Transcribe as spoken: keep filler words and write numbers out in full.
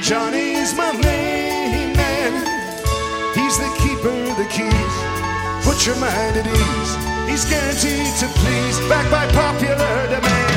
Johnny's my main man. He's the keeper of the keys. Put your mind at ease. He's guaranteed to please, backed by popular demand.